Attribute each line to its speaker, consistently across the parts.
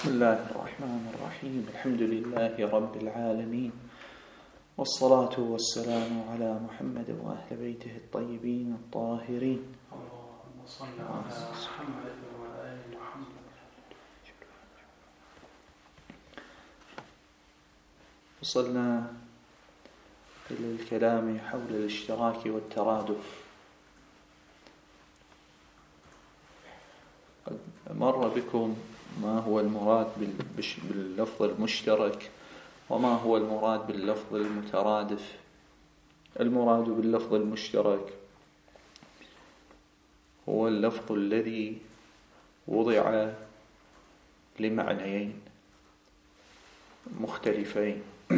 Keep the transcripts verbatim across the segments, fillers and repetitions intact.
Speaker 1: بسم الله الرحمن الرحيم. الحمد لله رب العالمين، والصلاة والسلام على محمد وأهل بيته الطيبين الطاهرين.
Speaker 2: اللهم صل على محمد وآل محمد.
Speaker 1: وصلنا إلى الكلام حول الاشتراك والترادف. قد مر بكم ما هو المراد باللفظ المشترك وما هو المراد باللفظ المترادف. المراد باللفظ المشترك هو اللفظ الذي وضع لمعنيين مختلفين،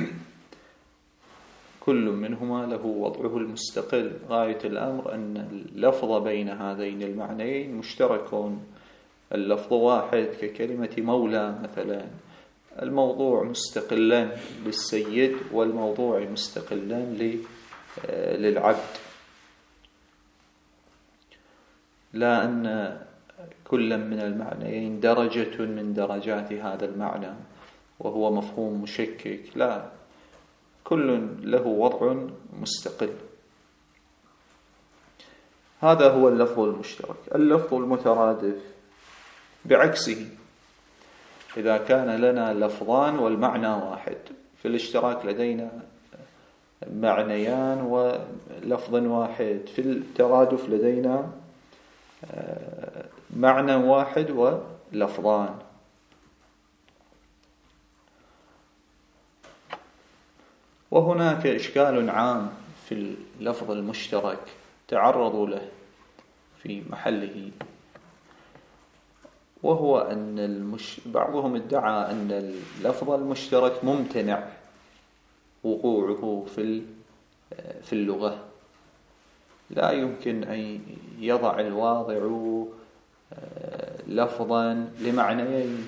Speaker 1: كل منهما له وضعه المستقل. غاية الأمر أن اللفظ بين هذين المعنيين مشترك. اللفظ واحد ككلمة مولى مثلا، الموضوع مستقلا للسيد والموضوع مستقلا للعبد، لا أن كل من المعنيين درجة من درجات هذا المعنى وهو مفهوم مشكك، لا، كل له وضع مستقل. هذا هو اللفظ المشترك. اللفظ المترادف بعكسه، إذا كان لنا لفظان والمعنى واحد. في الاشتراك لدينا معنيان ولفظ واحد، في الترادف لدينا معنى واحد ولفظان. وهناك إشكال عام في اللفظ المشترك تعرضوا له في محله، وهو أن المش... بعضهم ادعى أن اللفظ المشترك ممتنع وقوعه في في اللغة، لا يمكن أن يضع الواضع لفظا لمعنيين.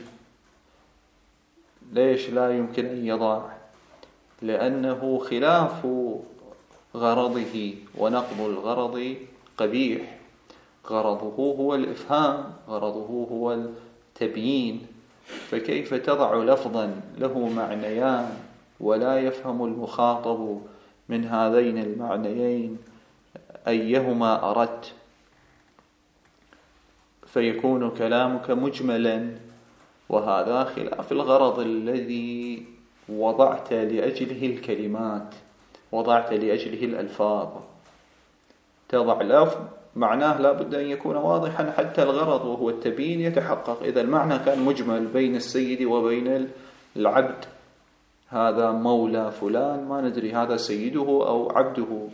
Speaker 1: ليش لا يمكن أن يضع؟ لأنه خلاف غرضه، ونقض الغرض قبيح. غرضه هو الإفهام، غرضه هو التبيين، فكيف تضع لفظا له معنيان ولا يفهم المخاطب من هذين المعنيين أيهما أردت، فيكون كلامك مجملا، وهذا خلاف الغرض الذي وضعت لأجله الكلمات، وضعت لأجله الألفاظ. تضع لفظ معناه لا بد أن يكون واضحا حتى الغرض وهو التبيين يتحقق. إذا المعنى كان مجمل بين السيد وبين العبد، هذا مولى فلان، ما ندري هذا سيده أو عبده،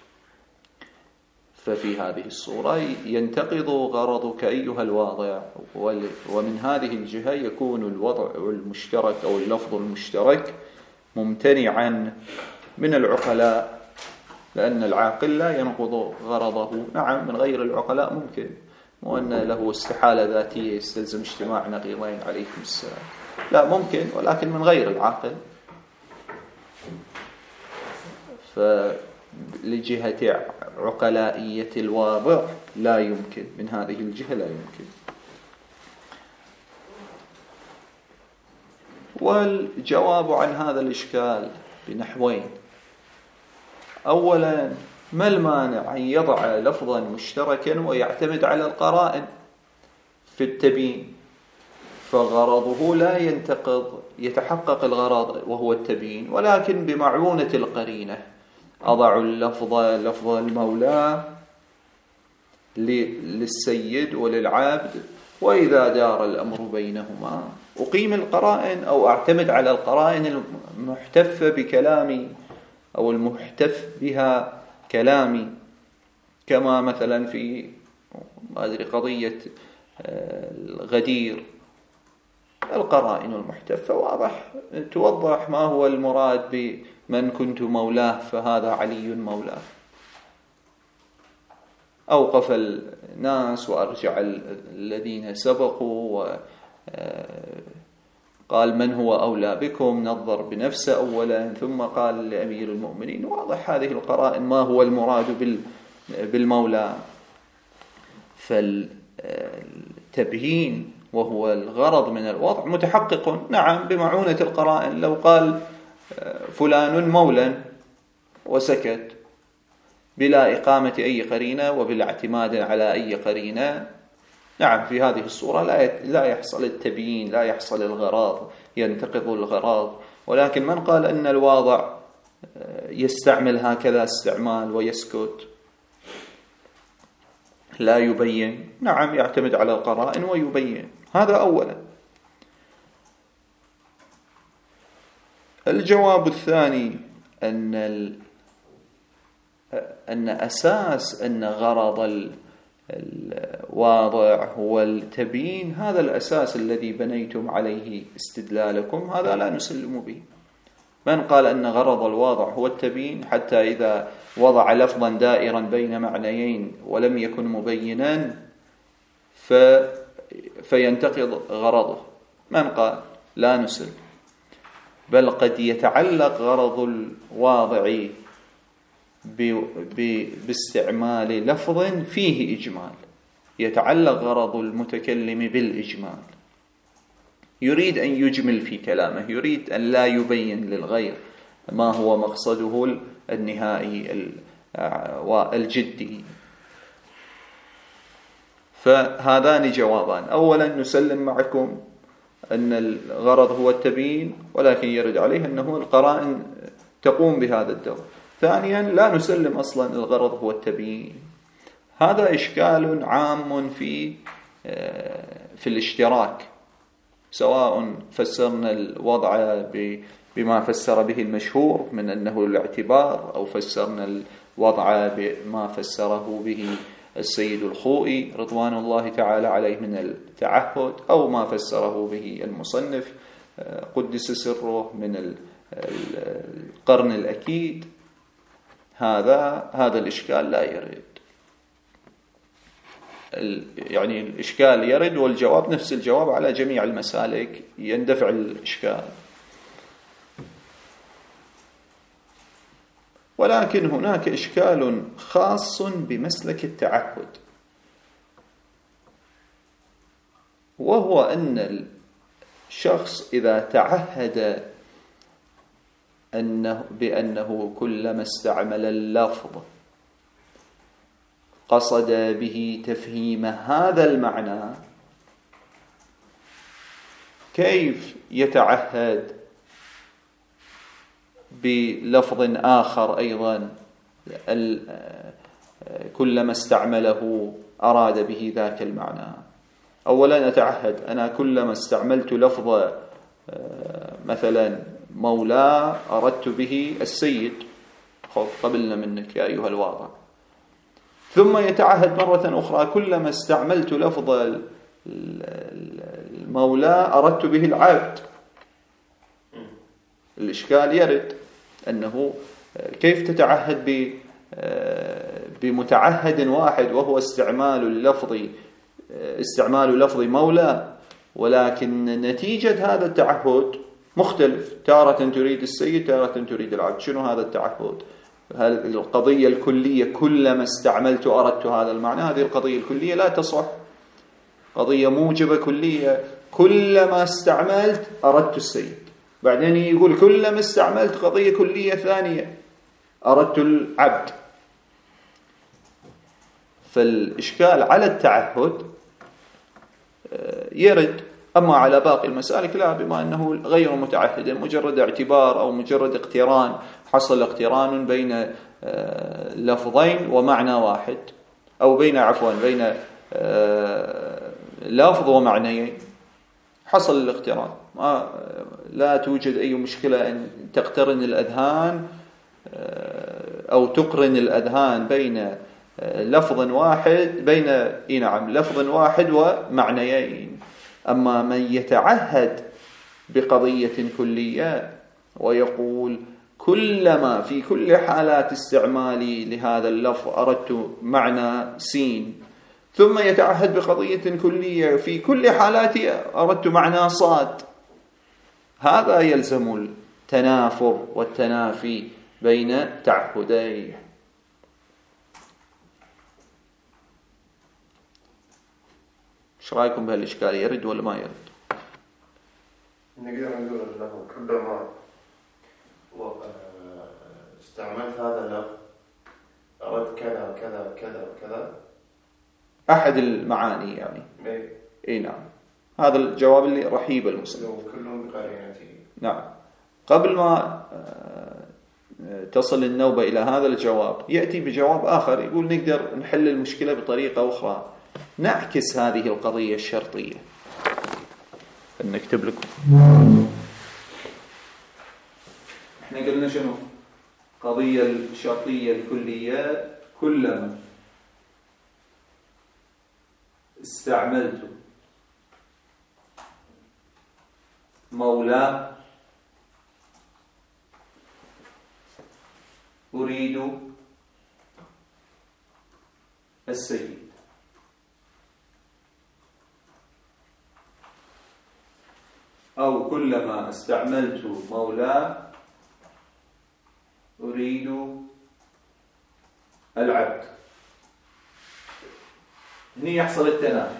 Speaker 1: ففي هذه الصورة ينتقض غرضك أيها الواضع. ومن هذه الجهة يكون الوضع المشترك أو اللفظ المشترك ممتنعا من العقلاء، لأن العاقل لا ينقض غرضه. نعم، من غير العقلاء ممكن، وأن له استحالة ذاتية يستلزم اجتماع نقيضين عليكم السلام، لا ممكن، ولكن من غير العاقل. فلجهة عقلائية الواضع لا يمكن، من هذه الجهة لا يمكن. والجواب عن هذا الإشكال بنحوين. أولا، ما المانع أن يضع لفظا مشتركا ويعتمد على القرائن في التبيين؟ فغرضه لا ينتقض، يتحقق الغرض وهو التبيين، ولكن بمعونة القرينة. أضع اللفظ لفظ المولى للسيد وللعبد، وإذا دار الأمر بينهما أقيم القرائن أو أعتمد على القرائن المحتفة بكلامي أو المحتف بها كلامي، كما مثلا في ما أدري قضية الغدير، القرائن المحتفة واضح توضح ما هو المراد بمن كنت مولاه فهذا علي مولاه. أوقف الناس وأرجع الذين سبقوا وقال من هو أولى بكم، نظر بنفسه أولا ثم قال لأمير المؤمنين. واضح هذه القرائن ما هو المراد بالمولى. فالتبيين وهو الغرض من الوضع متحقق نعم بمعونة القرائن. لو قال فلان مولا وسكت بلا إقامة أي قرينة وبلا اعتماد على أي قرينة، نعم في هذه الصورة لا لا يحصل التبيين، لا يحصل الغراض، ينتقض الغراض. ولكن من قال أن الواضع يستعمل هكذا استعمال ويسكت لا يبين، نعم يعتمد على القرائن ويبين. هذا أولا. الجواب الثاني أن ال... أن أساس أن غرض الواضع هو التبيين، هذا الأساس الذي بنيتم عليه استدلالكم، هذا لا نسلم به. من قال أن غرض الواضع هو التبيين حتى إذا وضع لفظا دائرا بين معنيين ولم يكن مبينا ف... فينتقض غرضه، من قال؟ لا نسلم. بل قد يتعلق غرض الواضع ب... ب... باستعمال لفظ فيه إجمال، يتعلق غرض المتكلم بالإجمال، يريد أن يجمل في كلامه، يريد أن لا يبين للغير ما هو مقصده النهائي والجدي. فهذان جوابان. أولا نسلم معكم أن الغرض هو التبيين، ولكن يرد عليه أنه القرائن تقوم بهذا الدور. ثانيا لا نسلم أصلا الغرض هو التبيين. هذا إشكال عام في في الاشتراك، سواء فسرنا الوضع بما فسر به المشهور من أنه الاعتبار، أو فسرنا الوضع بما فسره به السيد الخوئي رضوان الله تعالى عليه من التعهد، أو ما فسره به المصنف قدس سره من القرن الأكيد. هذا هذا الإشكال لا يرد، يعني الإشكال يرد والجواب نفس الجواب على جميع المسالك، يندفع الإشكال. ولكن هناك إشكال خاص بمسلك التعهد، وهو أن الشخص إذا تعهد أنه بأنه كلما استعمل اللفظ قصد به تفهيم هذا المعنى، كيف يتعهد بلفظ آخر أيضا كلما استعمله أراد به ذاك المعنى؟ أولا أتعهد أنا كلما استعملت لفظ مثلا مولى أردت به السيد، خذ قبلنا منك يا أيها الواضع. ثم يتعهد مرة أخرى كلما استعملت لفظ المولى أردت به العبد. الإشكال يرد أنه كيف تتعهد بمتعهد واحد وهو استعمال اللفظ استعمال لفظ مولى، ولكن نتيجة هذا التعهد مختلف، تارة تريد السيد تارة تريد العبد. شنو هذا التعهد؟ هل القضية الكلية كلما استعملت أردت هذا المعنى؟ هذه القضية الكلية لا تصح. قضية موجبة كلية كلما استعملت أردت السيد، بعدين يقول كلما استعملت قضية كلية ثانية أردت العبد. فالإشكال على التعهد يرد، أما على باقي المسالك لا، بما أنه غير متعهد، مجرد اعتبار أو مجرد اقتران، حصل اقتران بين لفظين ومعنى واحد، أو بين عفوا بين لفظ ومعنيين، حصل الاقتران، ما لا توجد أي مشكلة أن تقترن الأذهان أو تقرن الأذهان بين لفظ واحد بين إيه نعم لفظ واحد ومعنيين. أما من يتعهد بقضية كلية ويقول كلما في كل حالات استعمالي لهذا اللفظ أردت معنى سين، ثم يتعهد بقضية كلية في كل حالاتي أردت معنى صاد، هذا يلزم التنافر والتنافي بين تعهديه. ايش رايكم بهالاشكاليه؟ يرد ولا ما يرد؟
Speaker 3: نقدر نقول انه كلما استعملت هذا اللفظ اردت كذا وكذا وكذا وكذا.
Speaker 1: احد المعاني يعني.
Speaker 3: اي
Speaker 1: اي نعم، هذا الجواب اللي رحيب المسلم.
Speaker 3: كلهم بقرينته.
Speaker 1: نعم. قبل ما تصل النوبة إلى هذا الجواب يأتي بجواب آخر، يقول نقدر نحل المشكلة بطريقة أخرى، نعكس هذه القضية الشرطية. نكتب لكم. احنا قلنا شنو؟ قضية الشرطية الكلية كلما استعملت مولاه أريد السيد. أو كلما استعملت مولاه أريد العبد. هنا يحصل التنافي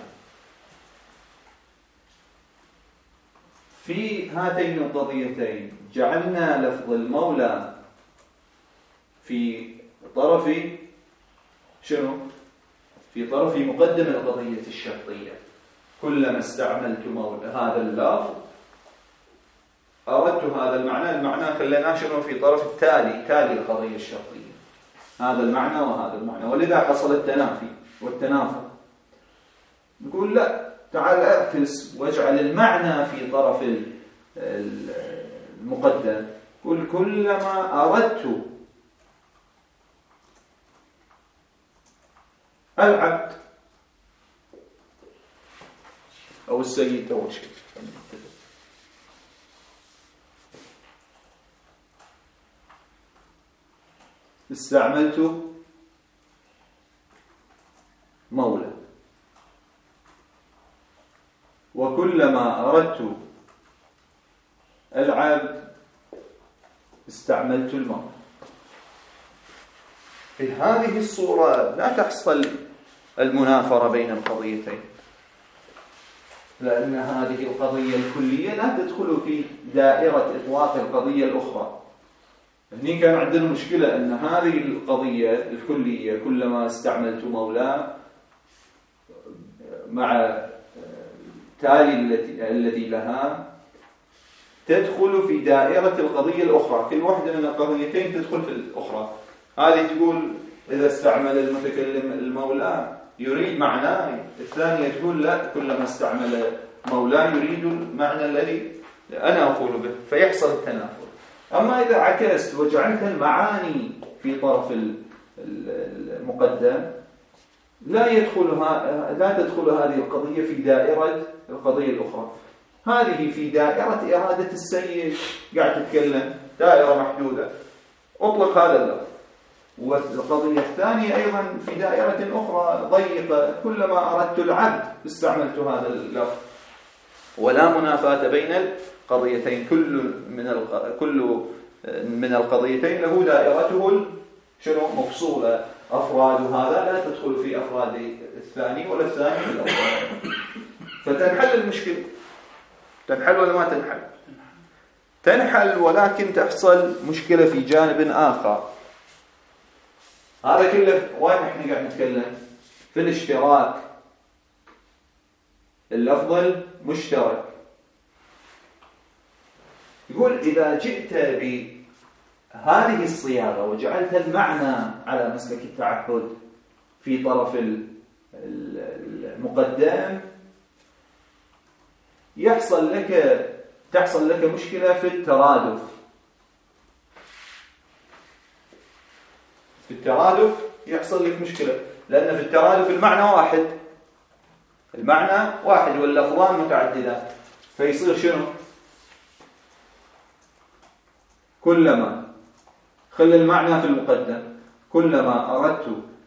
Speaker 1: في هاتين القضيتين. جعلنا لفظ المولى في طرف شنو؟ في طرف مقدم القضية الشرطية. كلما استعملت مولى هذا اللفظ أردت هذا المعنى، المعنى خليناه شنو؟ في طرف التالي، تالي القضية الشرطية، هذا المعنى وهذا المعنى، ولذا حصل التنافي والتنافر. نقول لا، تعال اعكس واجعل المعنى في طرف المقدم. قل كلما أردت العبد أو السيد أو شيء، استعملت مولى، وكلما أردت العبد استعملت المولى. في هذه الصورة لا تحصل المنافرة بين القضيتين، لأن هذه القضية الكلية لا تدخل في دائرة إطلاق القضية الأخرى. هني كان عندنا مشكلة أن هذه القضية الكلية كلما استعملت مولاه مع تالي الذي لها تدخل في دائرة القضية الأخرى. كل واحدة من القضيتين تدخل في الأخرى. هذه تقول إذا استعمل المتكلم المولى يريد معناه، الثانية تقول لا، كلما استعمل مولاه يريد المعنى الذي أنا أقول به، فيحصل التنافر. أما إذا عكست وجعلت المعاني في طرف المقدم لا يدخلها لا تدخل هذه القضية في دائرة القضية الأخرى. هذه في دائرة إرادة السيد، قاعد تتكلم دائرة محدودة، أطلق هذا اللفظ. والقضية الثانية أيضا في دائرة أخرى ضيقة، كلما أردت العبد استعملت هذا اللفظ. ولا منافاة بين القضيتين، كل من الق... كل من القضيتين له دائرته شنو مفصولة. أفراد هذا لا تدخل في أفراد الثاني ولا الثاني في الأول. فتنحل المشكلة. تنحل ولا ما تنحل؟ تنحل، ولكن تحصل مشكلة في جانب آخر. هذا كله وين احنا قاعد نتكلم؟ في الاشتراك، اللفظ المشترك. يقول إذا جئت بهذه الصياغة وجعلت المعنى على مسلك التعهد في طرف المقدم يحصل لك تحصل لك مشكلة في الترادف. في الترادف يحصل لك مشكلة، لأن في الترادف المعنى واحد، المعنى واحد واللفظان متعددان. فيصير شنو؟ كلما خلي المعنى في المقدم، كلما أردت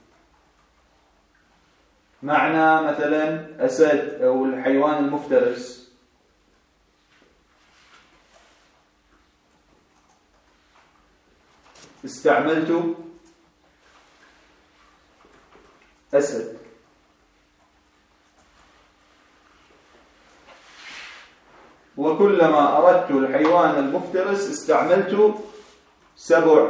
Speaker 1: معنى مثلا أسد أو الحيوان المفترس استعملت أسد. وكلما أردت الحيوان المفترس استعملت سبع.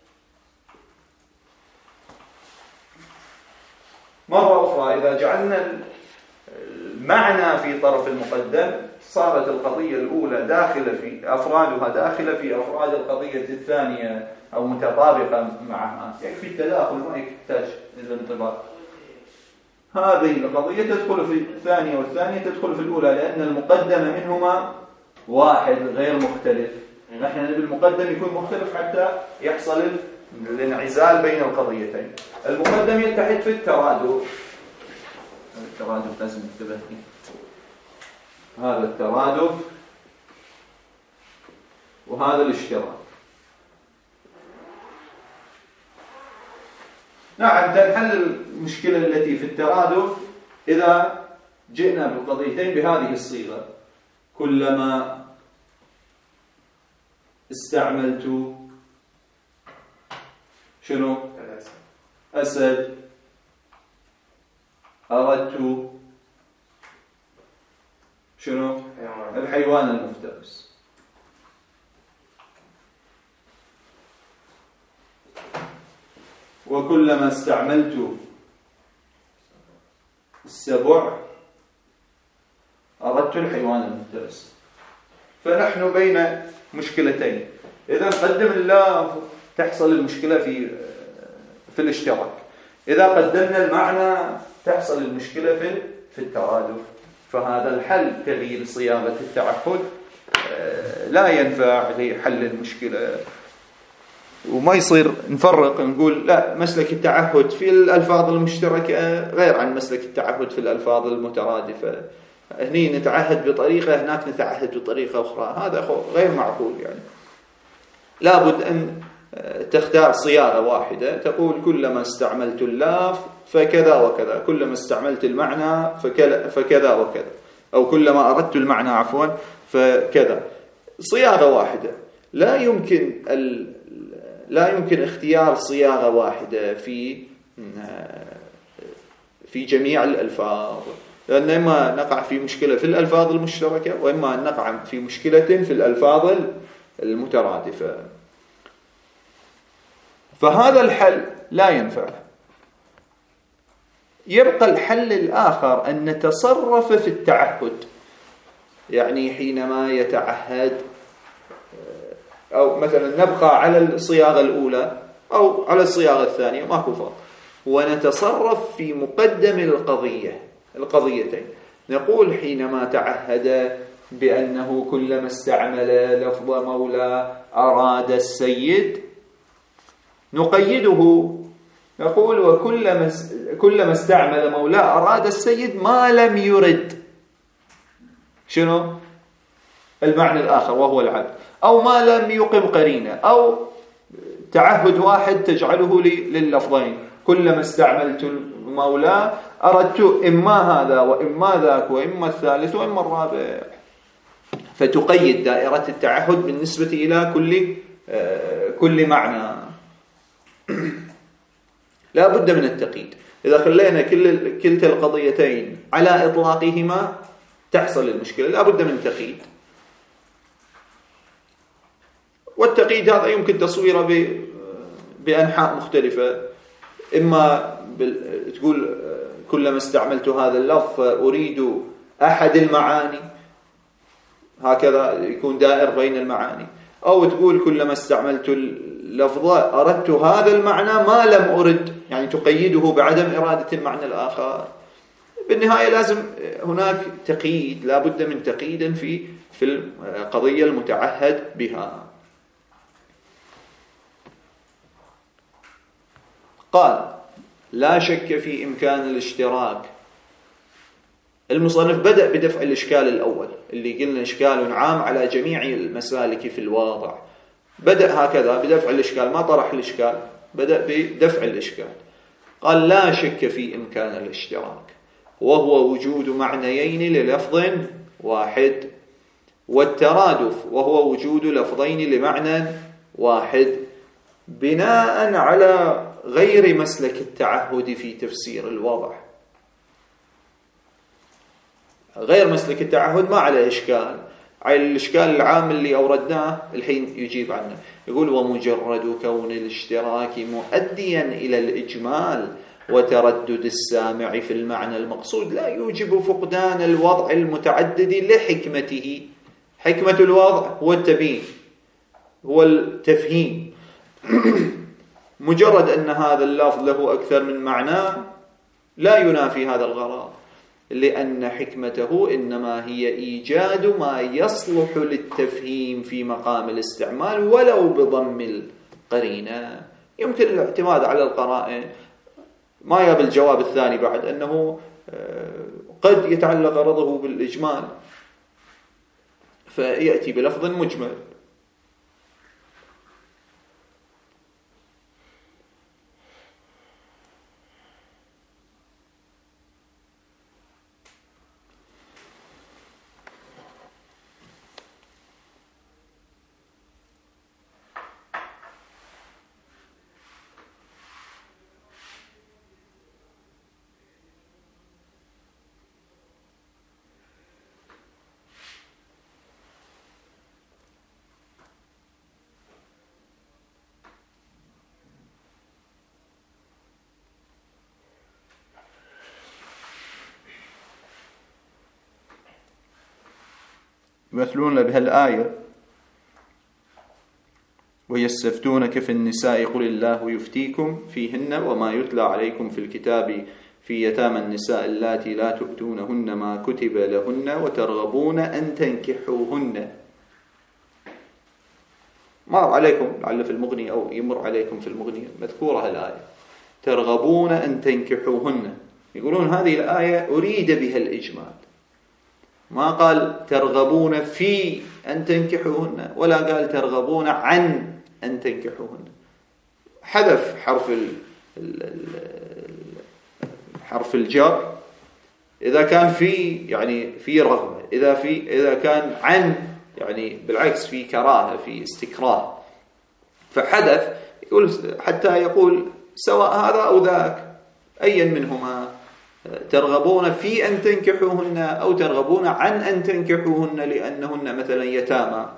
Speaker 1: مرة أخرى إذا جعلنا المعنى في طرف المقدم صارت القضية الأولى داخلة في أفرادها داخلة في أفراد القضية الثانية أو متطابقة معها، يكفي التداخل ما يحتاج الانطباق. هذه القضية تدخل في الثانية والثانية تدخل في الأولى لأن المقدم منهما واحد غير مختلف. نحن نبي المقدم يكون مختلف حتى يحصل الانعزال بين القضيتين. المقدم يتحد في الترادف. الترادف لازم ننتبه فيه. هذا الترادف وهذا الاشتراك. نعم تنحل المشكلة التي في الترادف إذا جئنا بالقضيتين بهذه الصيغة: كلما استعملت شنو؟ أسد أردت شنو؟ الحيوان المفترس. وكلما استعملت السبع أردت الحيوان المفترس. فنحن بين مشكلتين، إذا قدم الله تحصل المشكلة في في الاشتراك، إذا قدمنا المعنى تحصل المشكلة في في الترادف. فهذا الحل تغيير صياغة التعهد لا ينفع لحل المشكلة، وما يصير نفرق نقول لا مسلك التعهد في الألفاظ المشتركة غير عن مسلك التعهد في الألفاظ المترادفة. هني نتعهد بطريقة هناك نتعهد بطريقة أخرى، هذا غير معقول. يعني لابد أن تختار صياغة واحدة تقول كلما استعملت اللاف فكذا وكذا، كلما استعملت المعنى فكذا وكذا، أو كلما أردت المعنى عفوا فكذا. صياغة واحدة. لا يمكن ال... لا يمكن اختيار صياغة واحدة في في جميع الألفاظ، لأن إما نقع في مشكلة في الألفاظ المشتركة وإما نقع في مشكلة في الألفاظ المترادفة. فهذا الحل لا ينفع. يبقى الحل الآخر أن نتصرف في التعهد، يعني حينما يتعهد أو مثلا نبقى على الصياغة الأولى أو على الصياغة الثانية ماكو فرق، ونتصرف في مقدم القضية القضيتين. نقول حينما تعهد بأنه كلما استعمل لفظ مولى أراد السيد نقيده، نقول وكلما كلما استعمل مولى أراد السيد ما لم يرد شنو المعنى الآخر وهو العبد، أو ما لم يقم قرينة، أو تعهد واحد تجعله لللفظين. كلما استعملت المولى أردت إما هذا وإما ذاك وإما الثالث وإما الرابع، فتقيد دائرة التعهد بالنسبة إلى كل كل معنى. لا بد من التقييد. إذا خلينا كل كلتا القضيتين على إطلاقهما تحصل المشكلة. لا بد من تقييد، والتقييد هذا يمكن تصويره بأنحاء مختلفة. إما تقول كلما استعملت هذا اللفظ أريد أحد المعاني، هكذا يكون دائر بين المعاني، أو تقول كلما استعملت اللفظ أردت هذا المعنى ما لم أرد، يعني تقيده بعدم إرادة المعنى الآخر. بالنهاية لازم هناك تقييد، لا بد من تقييد في في القضية المتعهد بها. قال لا شك في إمكان الاشتراك. المصنف بدأ بدفع الإشكال الأول اللي قلنا إشكال عام على جميع المسالك في الواضع، بدأ هكذا بدفع الإشكال، ما طرح الإشكال، بدأ بدفع الإشكال. قال لا شك في إمكان الاشتراك وهو وجود معنيين للفظ واحد، والترادف وهو وجود لفظين لمعنى واحد، بناء على غير مسلك التعهد في تفسير الوضع. غير مسلك التعهد ما عليه إشكال، على الإشكال العام اللي أوردناه الحين يجيب عنه. يقول ومجرد كون الاشتراك مؤديا إلى الإجمال وتردد السامع في المعنى المقصود لا يوجب فقدان الوضع المتعدد لحكمته. حكمة الوضع هو التبيين، هو التفهيم. مجرد أن هذا اللفظ له أكثر من معنى لا ينافي هذا الغرض، لأن حكمته إنما هي إيجاد ما يصلح للتفهيم في مقام الاستعمال ولو بضم القرينة. يمكن الاعتماد على القرائن. ما يبقى الجواب الثاني بعد أنه قد يتعلق غرضه بالإجمال فيأتي بلفظ مجمل. يمثلون بهالآية ويستفتونك في النساء قل الله يفتيكم فيهن وما يتلى عليكم في الكتاب في يتامى النساء اللاتي لا تؤتونهن ما كتب لهن وترغبون أن تنكحوهن. مر عليكم لعل في المغني أو يمر عليكم في المغني مذكورة الآية ترغبون أن تنكحوهن. يقولون هذه الآية أريد بها الإجمال، ما قال ترغبون في أن تنكحوهن ولا قال ترغبون عن أن تنكحوهن. حذف حرف حرف الجر إذا كان في يعني في رغبة، إذا في إذا كان عن يعني بالعكس في كراهة في استكراه، فحذف يقول حتى يقول سواء هذا أو ذاك أيا منهما ترغبون في أن تنكحوهن أو ترغبون عن أن تنكحوهن لأنهن مثلا يتامى.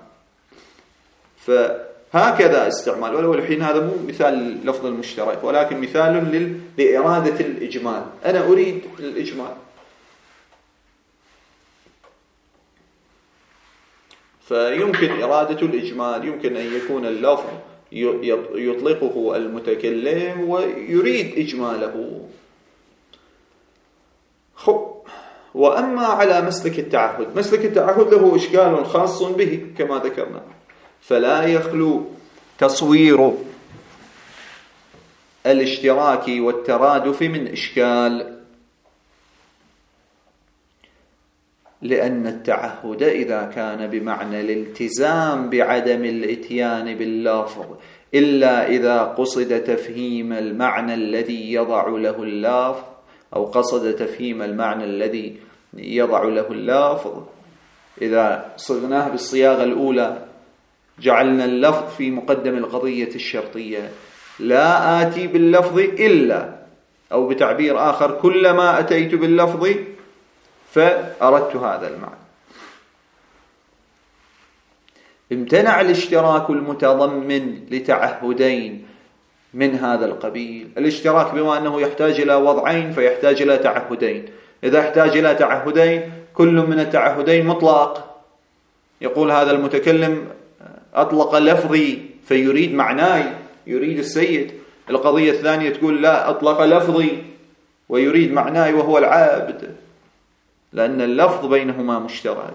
Speaker 1: فهكذا استعمال، ولو الحين هذا مو مثال لفظ المشترك ولكن مثال لإرادة الإجمال. أنا أريد الإجمال، فيمكن إرادة الإجمال، يمكن أن يكون اللفظ يطلقه المتكلم ويريد إجماله. وأما على مسلك التعهد، مسلك التعهد له إشكال خاص به كما ذكرنا، فلا يخلو تصوير الاشتراك والترادف من إشكال، لأن التعهد إذا كان بمعنى الالتزام بعدم الإتيان باللفظ إلا إذا قصد تفهيم المعنى الذي يضع له اللفظ أو قصد تفهيم المعنى الذي يضع له اللفظ، إذا صغناه بالصياغة الأولى جعلنا اللفظ في مقدم القضية الشرطية لا آتي باللفظ إلا، أو بتعبير آخر كلما أتيت باللفظ فأردت هذا المعنى، امتنع الاشتراك المتضمن لتعهدين من هذا القبيل. الاشتراك بما أنه يحتاج إلى وضعين فيحتاج إلى تعهدين، إذا احتاج إلى تعهدين كل من التعهدين مطلق، يقول هذا المتكلم أطلق لفظي فيريد معناي، يريد السيد. القضية الثانية تقول لا، أطلق لفظي ويريد معناي وهو العابد، لأن اللفظ بينهما مشترك.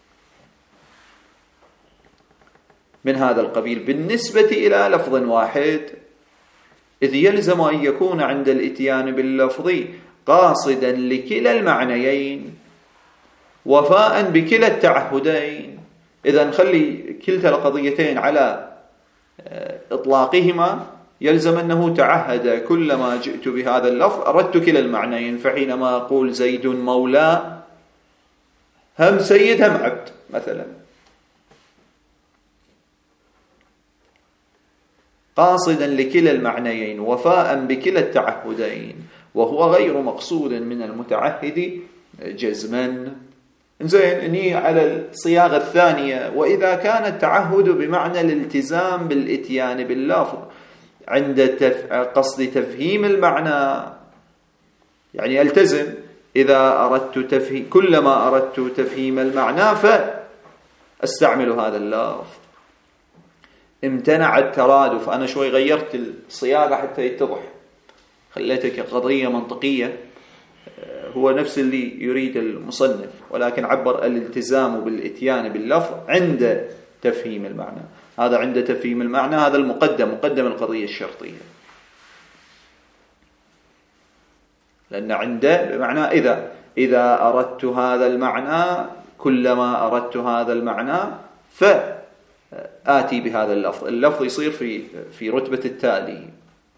Speaker 1: من هذا القبيل بالنسبة إلى لفظ واحد، إذ يلزم أن يكون عند الإتيان باللفظ قاصدا لكلا المعنيين وفاء بكلا التعهدين. إذا نخلي كلتا القضيتين على إطلاقهما يلزم أنه تعهد كلما جئت بهذا اللفظ أردت كلا المعنيين. فحينما أقول زيد مولى هم سيد هم عبد مثلا، قاصدا لكلا المعنيين وفاء بكلا التعهدين، وهو غير مقصود من المتعهد جزما. زين، اني على الصياغة الثانية: وإذا كان التعهد بمعنى الالتزام بالإتيان باللفظ عند تف... قصد تفهيم المعنى، يعني التزم إذا أردت تفهيم، كلما أردت تفهيم المعنى فأستعمل هذا اللفظ. امتنع الترادف، أنا شوي غيرت الصياغة حتى يتضح، خليتك قضية منطقية، هو نفس اللي يريد المصنف، ولكن عبر الالتزام بالإتيان باللفظ عند تفهيم المعنى. هذا عند تفهيم المعنى، هذا المقدم، مقدم القضية الشرطية، لأن عند بمعنى إذا إذا أردت هذا المعنى، كلما أردت هذا المعنى فآتي بهذا اللفظ. اللفظ يصير في في رتبة التالي.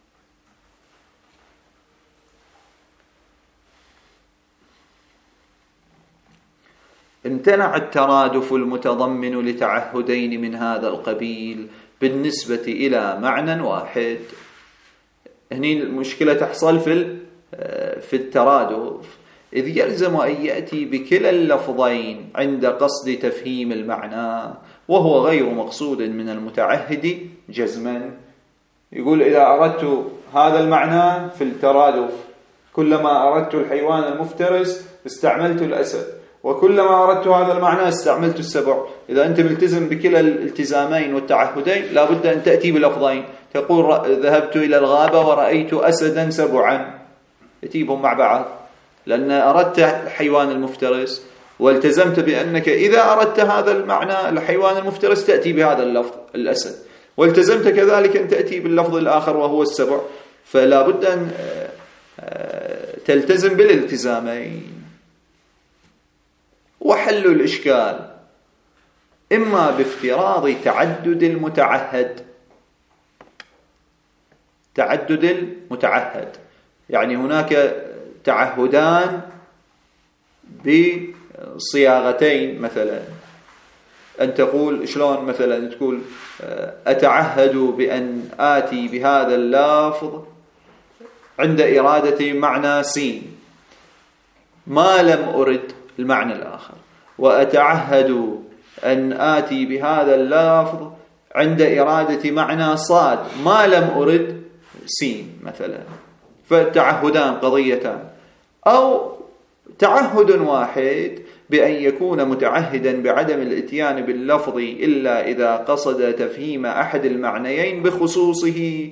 Speaker 1: امتنع الترادف المتضمن لتعهدين من هذا القبيل بالنسبة إلى معنى واحد. هني المشكلة تحصل في في الترادف، إذ يلزم أن يأتي بكلا اللفظين عند قصد تفهيم المعنى، وهو غير مقصود من المتعهد جزما. يقول إذا أردت هذا المعنى في الترادف، كلما أردت الحيوان المفترس استعملت الأسد، وكلما أردت هذا المعنى استعملت السبع. إذا أنت ملتزم بكلا الالتزامين والتعهدين لابد أن تأتي بلفظين. تقول ذهبت إلى الغابة ورأيت أسدا سبعا، تجيبهم مع بعض، لأن أردت الحيوان المفترس، والتزمت بأنك إذا أردت هذا المعنى الحيوان المفترس تأتي بهذا اللفظ الأسد، والتزمت كذلك أن تأتي باللفظ الآخر وهو السبع. فلا بد أن تلتزم بالالتزامين. وحل الإشكال إما بافتراض تعدد المتعهد، تعدد المتعهد يعني هناك تعهدان بصياغتين، مثلا أن تقول شلون، مثلا تقول أتعهد بأن آتي بهذا اللفظ عند إرادة معنى سين ما لم أرد المعنى الآخر، وأتعهد أن آتي بهذا اللفظ عند إرادة معنى صاد ما لم أرد سين مثلا. فالتعهدان قضيتان، أو تعهد واحد بأن يكون متعهدا بعدم الاتيان باللفظ إلا إذا قصد تفهيم أحد المعنيين بخصوصه،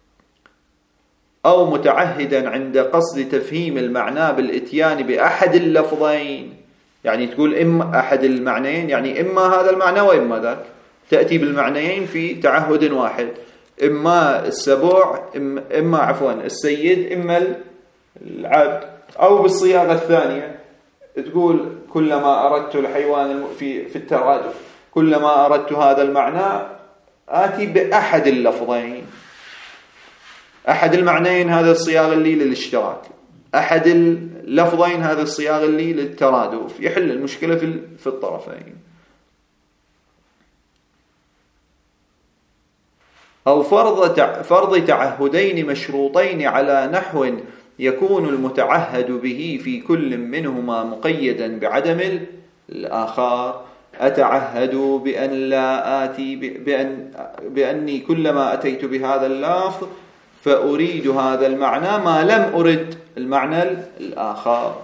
Speaker 1: أو متعهدا عند قصد تفهيم المعنى بالاتيان بأحد اللفظين. يعني تقول إما أحد المعنيين، يعني إما هذا المعنى وإما ذاك، تأتي بالمعنيين في تعهد واحد، إما السبوع إما عفوا السيد إما العبد. أو بالصياغة الثانية تقول كلما أردت الحيوان في في الترادف، كلما أردت هذا المعنى آتي بأحد اللفظين. أحد المعنيين هذا الصياغة اللي للاشتراك، أحد اللفظين هذا الصياغة اللي للترادف، يحل المشكلة في في الطرفين. أو فرض فرض تعهدين مشروطين على نحو يكون المتعهد به في كل منهما مقيدا بعدم الآخر. أتعهد بأن لا آتي بأن بأني كلما أتيت بهذا اللفظ فأريد هذا المعنى ما لم أرد المعنى الآخر.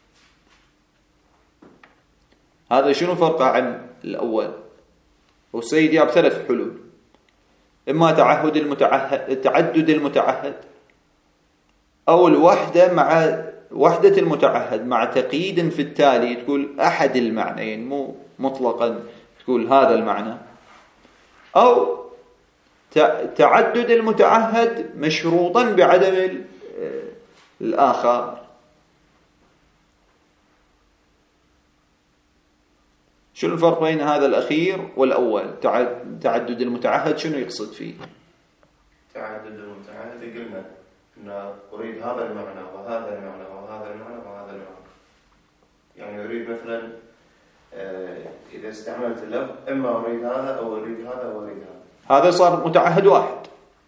Speaker 1: هذا شنو فرقه عن الأول؟ والسيد ياب ثلاث حلول: إما تعهد المتعهد، تعدد المتعهد، أو الوحدة مع وحدة المتعهد مع تقييد في التالي، تقول أحد المعنيين مو مطلقا تقول هذا المعنى، أو تعدد المتعهد مشروطا بعدم الآخر. شنو الفرق بين هذا الأخير والأول؟ تعدد المتعهد شنو يقصد فيه؟
Speaker 3: تعدد المتعهد قلنا أن أريد هذا المعنى وهذا المعنى وهذا المعنى وهذا المعنى. يعني أريد مثلا إذا استعملت اللفظ إما أريد هذا أو أريد هذا أو أريد هذا،
Speaker 1: هذا صار متعهد واحد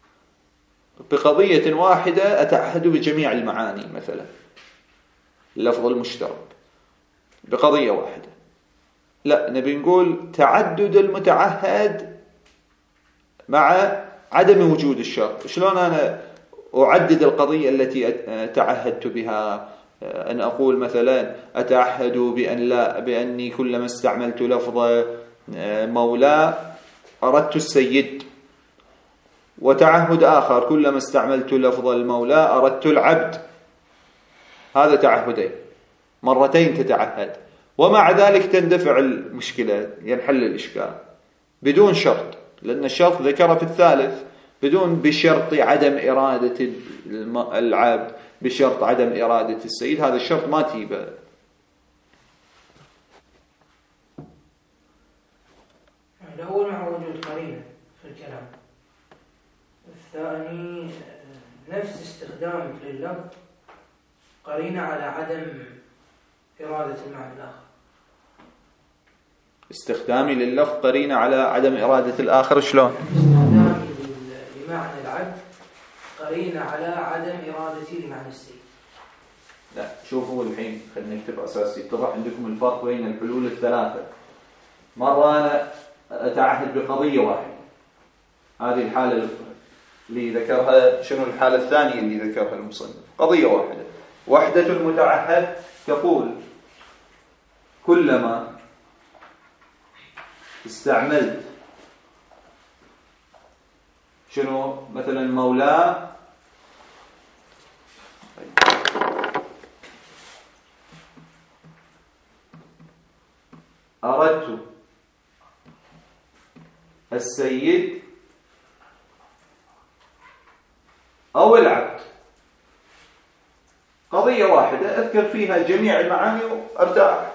Speaker 1: بقضية واحدة. أتعهد بجميع المعاني، مثلا اللفظ المشترك. بقضية واحدة. لا، نبي نقول تعدد المتعهد مع عدم وجود الشرط. شلون أنا أعدد القضية التي تعهدت بها؟ أن أقول مثلا أتعهد بأن لا بأني كلما استعملت لفظ مولى أردت السيد، وتعهد آخر كلما استعملت لفظ المولى أردت العبد. هذا تعهدين، مرتين تتعهد، ومع ذلك تندفع المشكلة، ينحل الإشكال بدون شرط، لأن الشرط ذكر في الثالث بدون بشرط عدم إرادة العبد، بشرط عدم إرادة السيد. هذا الشرط ما تيبه.
Speaker 2: الأول مع وجود قرينة في الكلام. الثاني نفس استخدامك لللفظ قرينة على عدم إرادة المعنى الآخر.
Speaker 1: استخدامي لللفظ قرينة على عدم إرادة الآخر. شلون؟
Speaker 2: استخدامي لمعنى العبد قرينة على عدم إرادتي لمعنى السيد.
Speaker 1: لا، شوفوا الحين خلينا نكتب أساسي يتضح عندكم الفرق بين الحلول الثلاثة. مرة أنا أتعهد بقضية واحدة، هذه الحالة اللي ذكرها. شنو الحالة الثانية اللي ذكرها المصنف؟ قضية واحدة. وحدة المتعهد تقول كلما استعملت شنو مثلا مولاه أردت السيد أو العبد. قضية واحدة أذكر فيها جميع المعاني وأرتاح.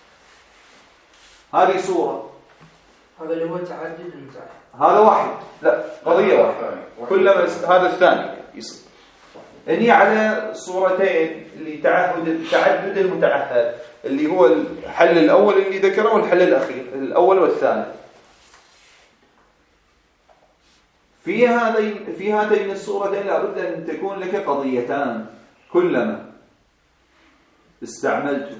Speaker 1: هذه صورة.
Speaker 2: هذا اللي هو تعدد المتعهد.
Speaker 1: هذا واحد. لا، قضية واحدة. كلما هذا الثاني يصير. إني على صورتين اللي تعهد تعدد المتعهد، اللي هو الحل الأول اللي ذكره والحل الأخير، الأول والثاني. في هذين في هاتين الصورتين لابد أن تكون لك قضيتان. كلما استعملت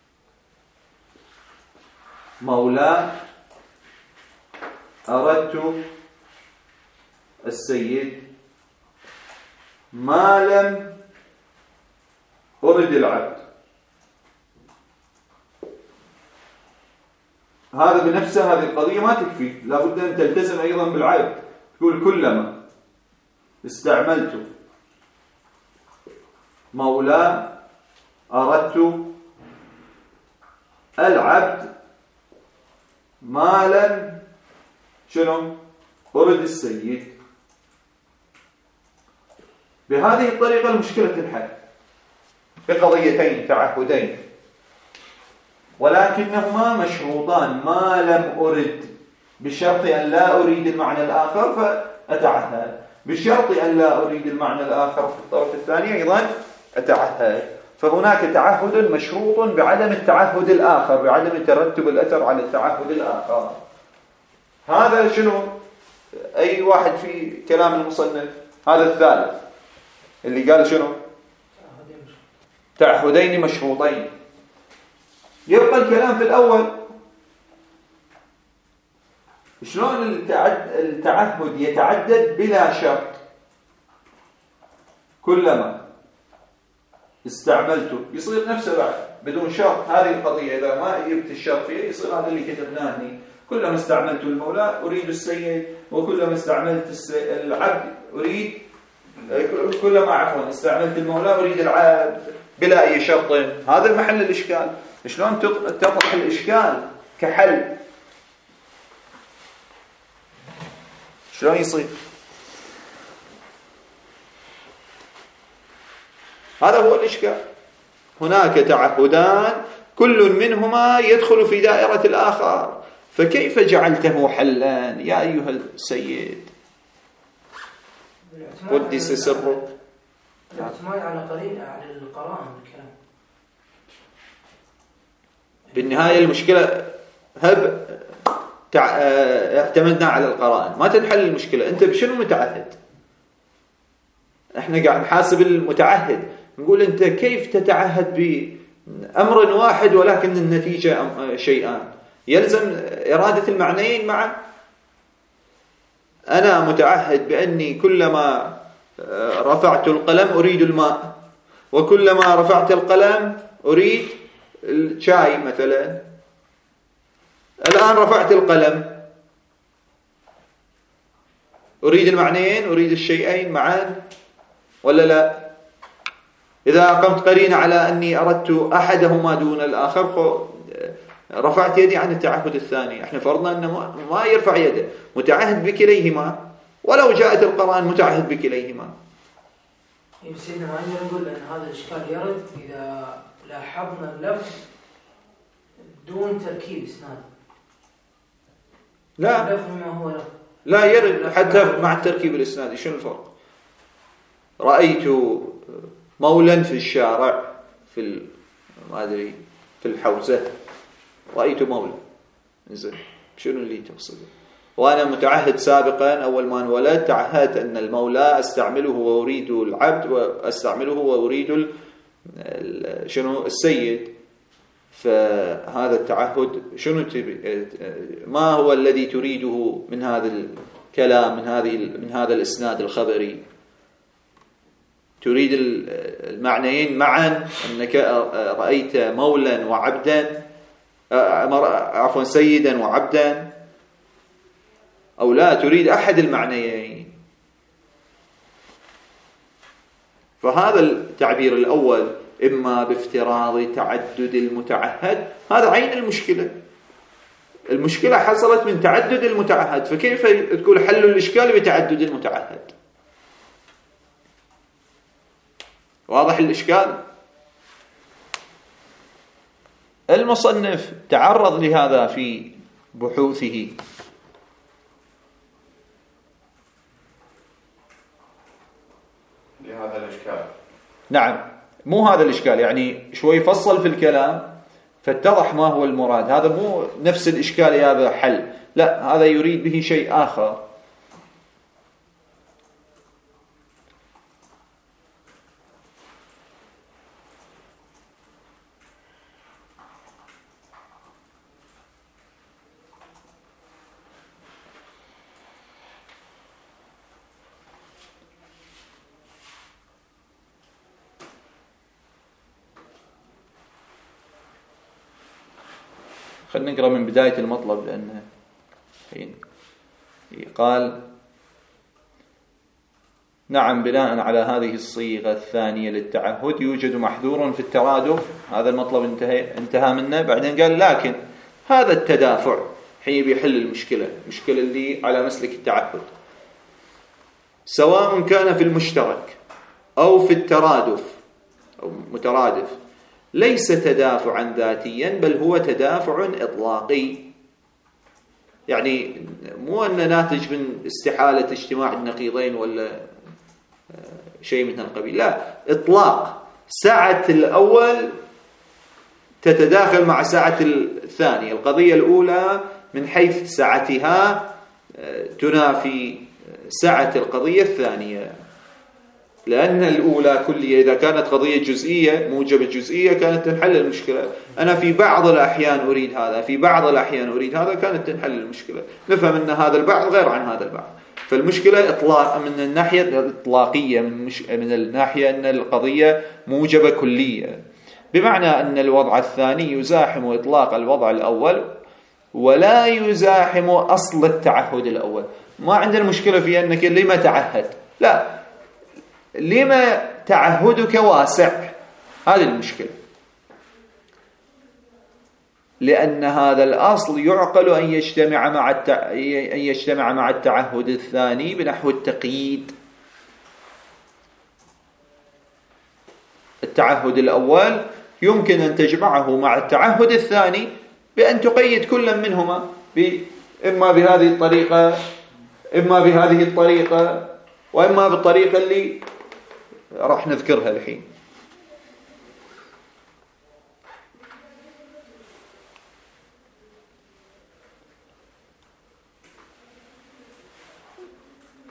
Speaker 1: مولاه أردت السيد ما لم أرد العبد. هذا بنفسه هذه القضية ما تكفي، لابد أن تلتزم أيضا بالعبد. تقول كلما استعملت مولاه أردت العبد ما لم شنو أرد السيد. بهذه الطريقة المشكلة تنحل بقضيتين تعهدين، ولكنهما مشروطان. ما لم أرد بشرط أن لا أريد المعنى الآخر فأتعهد، بشرط أن لا أريد المعنى الآخر في الطرف الثاني أيضا أتعهد. فهناك تعهد مشروط بعدم التعهد الآخر، بعدم ترتب الأثر على التعهد الآخر. هذا شنو؟ أي واحد في كلام المصنف؟ هذا الثالث اللي قال شنو؟ تعهدين مشروطين. يبقى الكلام في الأول شلون التعهد يتعدد بلا شرط. كلما استعملته يصير نفسه بعد بدون شرط. هذه القضية إذا ما جبت الشرط فيها يصير هذا اللي كتبناه هنا. كلما استعملت المولى أريد السيد، وكلما استعملت العبد أريد كلما عفوا استعملت المولى أريد العبد بلا أي شرط. هذا محل الإشكال. شلون تطرح الإشكال كحل؟ شلون يصير؟ هذا هو الإشكال. هناك تعهدان كل منهما يدخل في دائرة الآخر، فكيف جعلته حلا يا أيها السيد؟ قدس سره.
Speaker 2: الاعتماد على قرين على القرائن بالكلام.
Speaker 1: بالنهاية المشكلة هب تع... اعتمدنا على القرائن ما تنحل المشكلة. أنت بشنو متعهد؟ احنا قاعد نحاسب المتعهد، نقول أنت كيف تتعهد أمر واحد ولكن النتيجة شيئان، يلزم إرادة المعنيين معا. أنا متعهد بأني كلما رفعت القلم أريد الماء، وكلما رفعت القلم أريد الشاي مثلا. الآن رفعت القلم، أريد المعنيين، أريد الشيئين معا ولا لا؟ إذا قمت قرينة على أني أردت أحدهما دون الآخر رفعت يدي عن التعهد الثاني. احنا فرضنا أنه ما يرفع يده، متعهد بكليهما، ولو جاءت القرآن متعهد بكليهما.
Speaker 2: سيدنا ما نقول أن هذا الإشكال يرد إذا لاحظنا اللفظ دون تركيب إسناد.
Speaker 1: لا
Speaker 2: اللفظ ما هو له.
Speaker 1: لا يرد حتى مع التركيب الإسنادي. شنو الفرق؟ رأيت مولا في الشارع في ما أدري في الحوزة، رأيت مولا، إنزين شنو اللي تقصده؟ وأنا متعهد سابقا أول ما انولد تعهدت أن المولى أستعمله وأريد العبد، وأستعمله وأريد شنو السيد. فهذا التعهد شنو تبي؟ ما هو الذي تريده من هذا الكلام، من هذه من هذا الإسناد الخبري؟ تريد المعنيين معا، أنك رأيت مولا وعبدا، عفوا سيدا وعبدا، أو لا تريد أحد المعنيين؟ فهذا التعبير الأول إما بافتراض تعدد المتعهد، هذا عين المشكلة. المشكلة حصلت من تعدد المتعهد، فكيف تقول حل الإشكال بتعدد المتعهد؟ واضح الإشكال؟ المصنف تعرض لهذا في بحوثه،
Speaker 3: لهذا الإشكال.
Speaker 1: نعم، مو هذا الإشكال، يعني شوي فصل في الكلام فاتضح ما هو المراد. هذا مو نفس الإشكال هذا حل، لا، هذا يريد به شيء آخر. خلينا نقرأ من بداية المطلب، لأنه حين قال: نعم، بناء على هذه الصيغة الثانية للتعهد يوجد محذور في الترادف. هذا المطلب انتهى, انتهى منه. بعدين قال: لكن هذا التدافع حين بيحل المشكلة، المشكلة اللي على مسلك التعهد، سواء كان في المشترك أو في الترادف أو مترادف، ليس تدافعا ذاتيا، بل هو تدافع إطلاقي. يعني مو أنه ناتج من استحالة اجتماع النقيضين ولا شيء من هالقبيل، لا، إطلاق. سعة الأول تتداخل مع سعة الثاني. القضية الأولى من حيث سعتها تنافي سعة القضية الثانية، لأن الأولى كلية. إذا كانت قضية جزئية موجبة جزئية كانت تنحل المشكلة. أنا في بعض الأحيان أريد هذا، في بعض الأحيان أريد هذا، كانت تنحل المشكلة. نفهم أن هذا البعض غير عن هذا البعض. فالمشكلة إطلاق من الناحية الإطلاقية، من, مش من الناحية أن القضية موجبة كلية، بمعنى أن الوضع الثاني يزاحم إطلاق الوضع الأول ولا يزاحم أصل التعهد الأول. ما عندنا مشكلة في أنك لما تعهد، لا، لما تعهدك واسع، هذه المشكلة. لأن هذا الأصل يعقل أن يجتمع مع التع... أن يجتمع مع التعهد الثاني بنحو التقييد. التعهد الأول يمكن أن تجمعه مع التعهد الثاني بأن تقيد كل منهما، إما بهذه الطريقة، إما بهذه الطريقة، وإما بالطريقة اللي راح نذكرها الحين.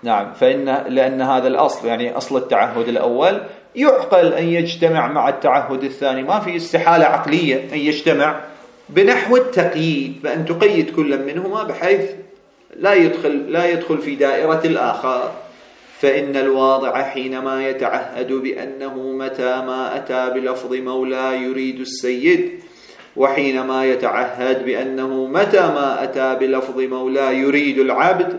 Speaker 1: نعم، فإن لأن هذا الأصل يعني أصل التعهد الأول يعقل أن يجتمع مع التعهد الثاني، ما في استحالة عقلية أن يجتمع بنحو التقييد، بأن تقيد كل منهما بحيث لا يدخل لا يدخل في دائرة الآخر. فإن الواضع حينما يتعهد بأنه متى ما أتى بلفظ مولى يريد السيد، وحينما يتعهد بأنه متى ما أتى بلفظ مولى يريد العبد،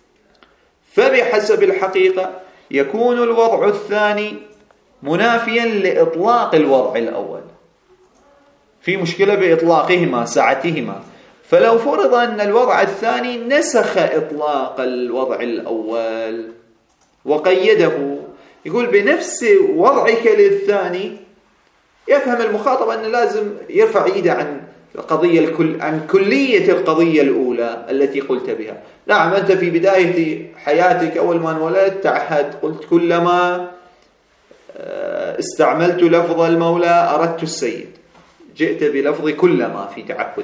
Speaker 1: فبحسب الحقيقة يكون الوضع الثاني منافيا لإطلاق الوضع الأول، في مشكلة بإطلاقهما سعتهما. فلو فرض أن الوضع الثاني نسخ إطلاق الوضع الأول وقيده، يقول بنفس وضعك للثاني يفهم المخاطب أن لازم يرفع يده عن القضية الكل عن كلية القضية الأولى التي قلت بها. نعم، أنت في بداية حياتك أول ما انولدت تعهد، قلت كلما استعملت لفظ المولى أردت السيد، جئت بلفظ كلما في تعهدك.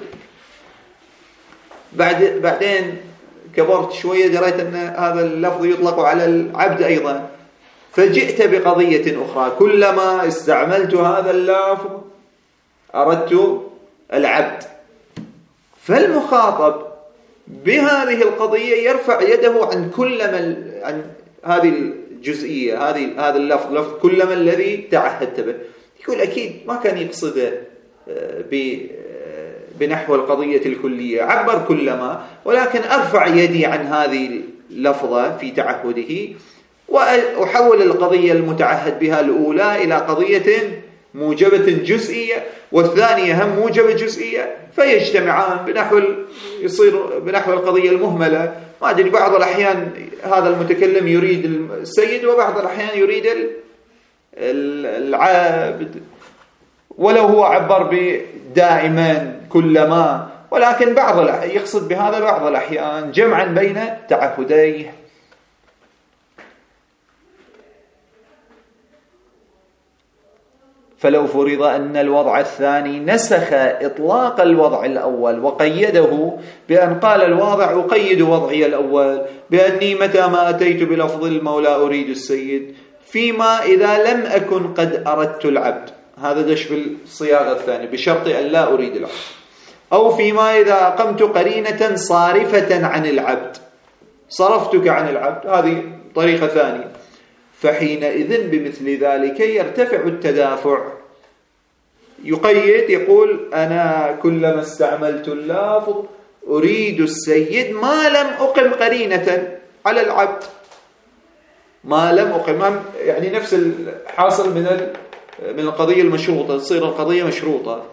Speaker 1: بعد بعدين كبرت شوية دريت أن هذا اللفظ يطلق على العبد أيضا، فجئت بقضية أخرى، كلما استعملت هذا اللفظ أردت العبد. فالمخاطب بهذه القضية يرفع يده عن كلما عن هذه الجزئية، هذه هذا اللفظ لفظ كلما الذي تعهدت به. يقول أكيد ما كان يقصد بنحو القضية الكلية، عبر كلما، ولكن أرفع يدي عن هذه اللفظة في تعهده وأحول القضية المتعهد بها الأولى إلى قضية موجبة جزئية والثانية هم موجبة جزئية، فيجتمعان بنحو يصير بنحو القضية المهملة. ما أدري، بعض الأحيان هذا المتكلم يريد السيد وبعض الأحيان يريد العبد، ولو هو عبر دائما كلما، ولكن بعض يقصد بهذا بعض الأحيان جمعا بين تعهديه. فلو فرض أن الوضع الثاني نسخ إطلاق الوضع الأول وقيده بأن قال الواضع أقيد وضعي الأول بأني متى ما أتيت بلفظ المولى أريد السيد، فيما إذا لم أكن قد أردت العبد، هذا دش بالصياغة الثانية بشرط أن لا أريد العبد، أو فيما إذا أقمت قرينة صارفة عن العبد، صرفتك عن العبد، هذه طريقة ثانية. فحينئذ بمثل ذلك يرتفع التدافع، يقيد يقول أنا كلما استعملت اللفظ أريد السيد ما لم أقم قرينة على العبد، ما لم أقم، يعني نفس الحاصل من من القضية المشروطة، تصير القضية مشروطة.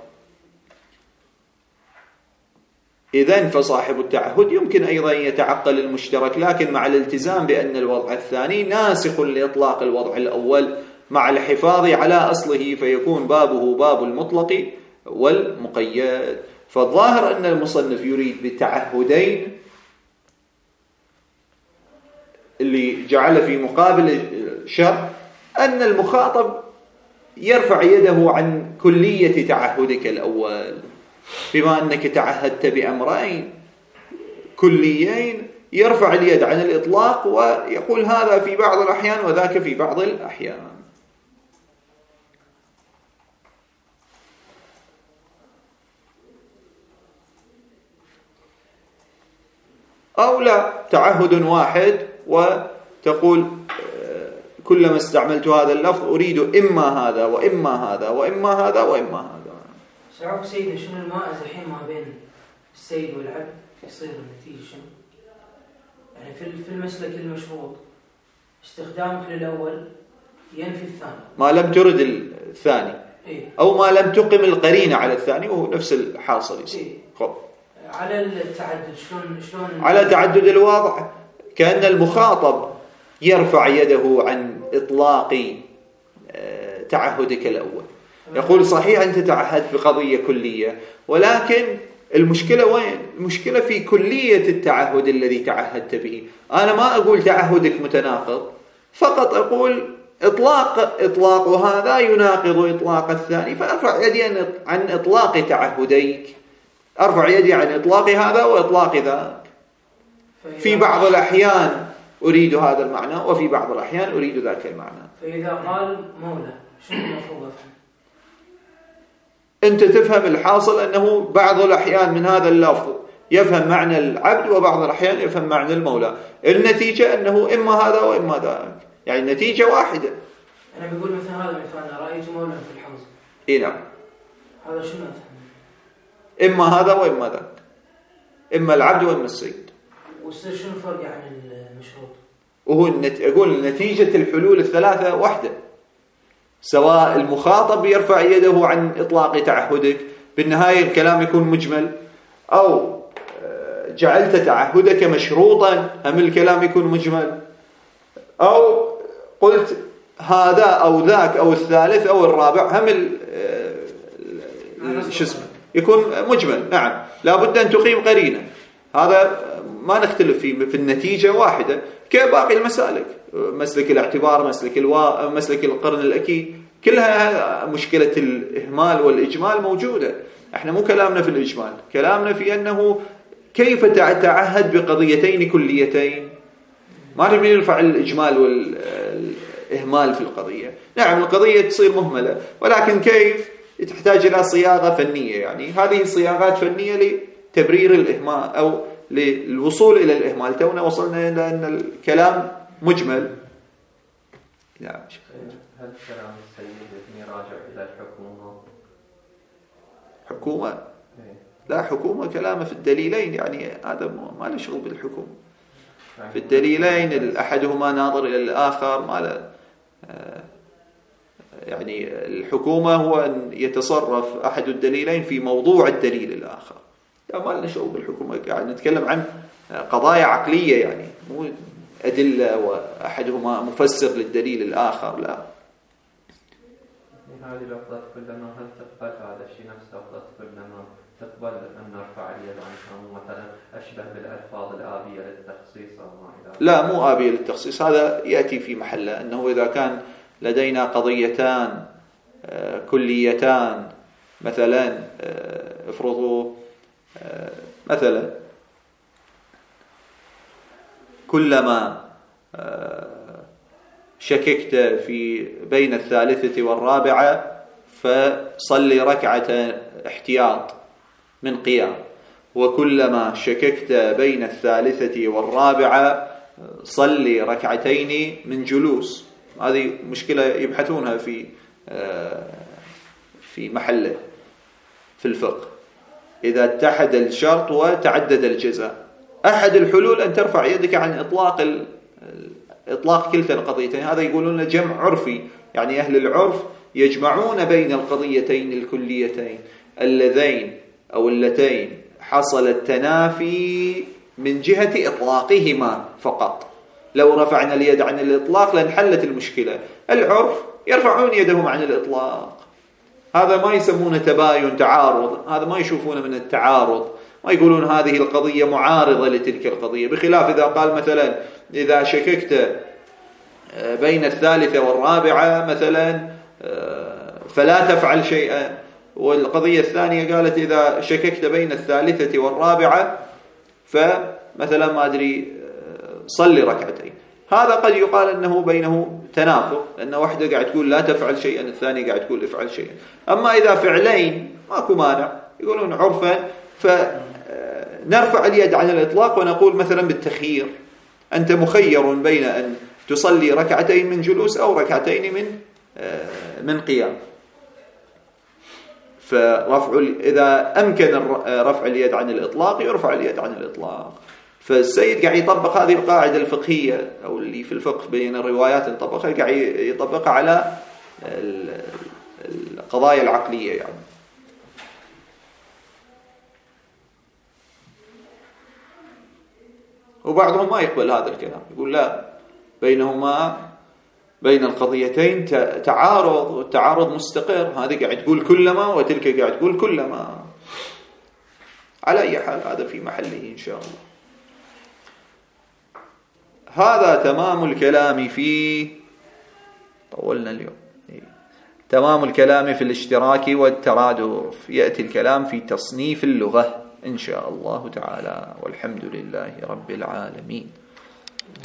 Speaker 1: إذن فصاحب التعهد يمكن أيضا يتعقل المشترك، لكن مع الالتزام بأن الوضع الثاني ناسخ لإطلاق الوضع الأول مع الحفاظ على أصله، فيكون بابه باب المطلق والمقيد. فالظاهر أن المصنف يريد بتعهدين اللي جعل في مقابل شر أن المخاطب يرفع يده عن كلية تعهدك الأول، بما أنك تعهدت بأمرين كليين، يرفع اليد عن الإطلاق ويقول هذا في بعض الأحيان وذاك في بعض الأحيان. أو لا، تعهد واحد وتقول كلما استعملت هذا اللفظ أريد إما هذا وإما هذا وإما هذا وإما هذا.
Speaker 2: سعوك سيدنا شنو المائز الحين ما بين السيد والعبد يصير النتيجة شنو؟ يعني في في المسلك المشروط استخدامك للأول ينفي الثاني،
Speaker 1: ما لم ترد الثاني
Speaker 2: إيه؟
Speaker 1: أو ما لم تقم القرينة على الثاني، وهو نفس الحاصل يصير.
Speaker 2: إيه؟
Speaker 1: خب
Speaker 2: على التعدد شلون شلون
Speaker 1: على تعدد الواضع، كأن المخاطب يرفع يده عن إطلاق تعهدك الأول، يقول صحيح أنت تعهدت بقضية كلية، ولكن المشكلة وين؟ المشكلة في كلية التعهد الذي تعهدت به. أنا ما أقول تعهدك متناقض، فقط أقول إطلاق إطلاق هذا يناقض إطلاق الثاني، فأرفع يدي عن إطلاق تعهديك، أرفع يدي عن إطلاق هذا وإطلاق ذاك. في بعض الأحيان أريد هذا المعنى، وفي بعض الأحيان أريد ذاك المعنى.
Speaker 2: فإذا قال مولى شنو المفروض أفهم؟
Speaker 1: أنت تفهم الحاصل أنه بعض الأحيان من هذا اللفظ يفهم معنى العبد، وبعض الأحيان يفهم معنى المولى. النتيجة أنه إما هذا وإما ذاك، يعني النتيجة واحدة.
Speaker 2: أنا بقول مثلا هذا مثلا رأيت مولى في الحوزة.
Speaker 1: إيه نعم.
Speaker 2: هذا شنو أفهم؟
Speaker 1: إما هذا وإما ذاك، إما العبد وإما السيد.
Speaker 2: ويصير شنو الفرق عن المشروط؟
Speaker 1: وهو النت... أقول نتيجة الحلول الثلاثة واحدة، سواء المخاطب يرفع يده عن إطلاق تعهدك، بالنهاية الكلام يكون مجمل، أو جعلت تعهدك مشروطا هم الكلام يكون مجمل، أو قلت هذا أو ذاك أو الثالث أو الرابع هم شو اسمه يكون مجمل. نعم، لابد أن تقيم قرينة، هذا ما نختلف فيه، في النتيجة واحدة كباقي المسالك، مسلك الاعتبار، مسلك الوا... مسلك القرن الأكيد، كلها مشكلة الإهمال والإجمال موجودة. احنا مو كلامنا في الإجمال، كلامنا في أنه كيف تتعهد بقضيتين كليتين. ما نبي نرفع الإجمال والإهمال في القضية. نعم القضية تصير مهملة، ولكن كيف تحتاج إلى صياغة فنية، يعني هذه صياغات فنية لتبرير الإهمال أو للوصول إلى الإهمال. تونا وصلنا إلى أن الكلام مجمل.
Speaker 4: نعم. هل كلام السيد راجع إلى الحكومة؟
Speaker 1: حكومة؟ لا، حكومة كلامه في الدليلين، يعني هذا ما له شغل بالحكومة. في الدليلين أحدهما ناظر إلى الآخر، ما له يعني الحكومة هو أن يتصرف أحد الدليلين في موضوع الدليل الآخر. يعني ما لنا شغل بالحكومة، قاعد نتكلم عن قضايا عقلية، يعني مو أدلة وأحدهما مفسر للدليل الآخر. لا،
Speaker 4: هذه لفظة كلما هل تقبل هذا الشيء نفس لفظة كلما تقبل أن نرفع اليد عنها، مثلا أشبه بالألفاظ الآبية للتخصيص أو ما إلى ذلك؟
Speaker 1: لا، مو آبية للتخصيص، هذا يأتي في محله. أنه إذا كان لدينا قضيتان كليتان، مثلا افرضوا مثلا كلما شككت في بين الثالثة والرابعة فصلي ركعة احتياط من قيام، وكلما شككت بين الثالثة والرابعة صلي ركعتين من جلوس. هذه مشكلة يبحثونها في في محله في الفقه. إذا اتحد الشرط وتعدد الجزاء، أحد الحلول أن ترفع يدك عن إطلاق إطلاق كلتا القضيتين. هذا يقولون جمع عرفي، يعني أهل العرف يجمعون بين القضيتين الكليتين اللذين أو اللتين حصل التنافي من جهة إطلاقهما فقط. لو رفعنا اليد عن الإطلاق لانحلت المشكلة. العرف يرفعون يدهم عن الإطلاق، هذا ما يسمونه تباين تعارض، هذا ما يشوفونه من التعارض، ما يقولون هذه القضية معارضة لتلك القضية. بخلاف إذا قال مثلا إذا شككت بين الثالثة والرابعة مثلا فلا تفعل شيئا، والقضية الثانية قالت إذا شككت بين الثالثة والرابعة فمثلا ما أدري صلي ركعتين. هذا قد يقال أنه بينه تنافق، لأن واحدة قاعد تقول لا تفعل شيئا، الثانية قاعد تقول افعل شيئا. أما إذا فعلين ماكو مانع، يقولون عرفا فنرفع اليد عن الإطلاق ونقول مثلا بالتخيير، أنت مخير بين أن تصلي ركعتين من جلوس أو ركعتين من من قيام. فرفع إذا أمكن رفع اليد عن الإطلاق يرفع اليد عن الإطلاق. فالسيد قاعد يطبق هذه القاعدة الفقهية أو اللي في الفقه بين الروايات نطبقها، قاعد يطبقها على القضايا العقلية يعني. وبعضهم ما يقبل هذا الكلام، يقول لا، بينهما بين القضيتين تعارض، والتعارض مستقر، هذه قاعد تقول كلما وتلك قاعد تقول كلما. على أي حال هذا في محله إن شاء الله. هذا تمام الكلام في طولنا اليوم تمام الكلام في الاشتراك والترادف. يأتي الكلام في تصنيف اللغة إن شاء الله تعالى، والحمد لله رب العالمين.